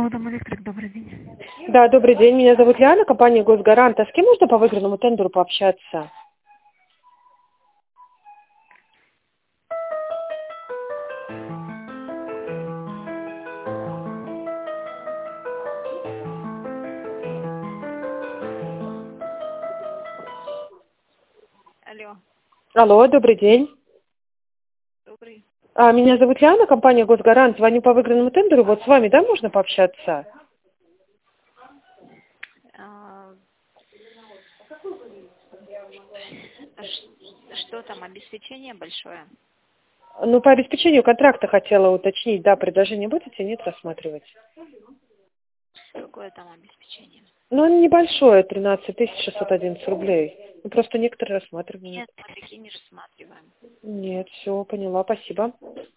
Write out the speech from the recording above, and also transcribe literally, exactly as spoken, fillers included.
Алло, Дом Электрик, добрый день. Да, добрый день. Меня зовут Лиана, компания Госгарант. А с кем можно по выигранному тендеру пообщаться? Алло, Алло, добрый день. добрый. А, меня зовут Лиана, компания Госгарант. Звоню по выигранному тендеру. Вот с вами, да, можно пообщаться? А, ш- что там, обеспечение большое? Ну, по обеспечению контракта хотела уточнить. Да, предложение будете? Нет, рассматривать? Какое там обеспечение? Ну, оно небольшое, тринадцать тысяч шестьсот одиннадцать рублей. Ну, просто некоторые рассматривают. Нет, мы такие не рассматриваем. Нет, все, поняла, спасибо.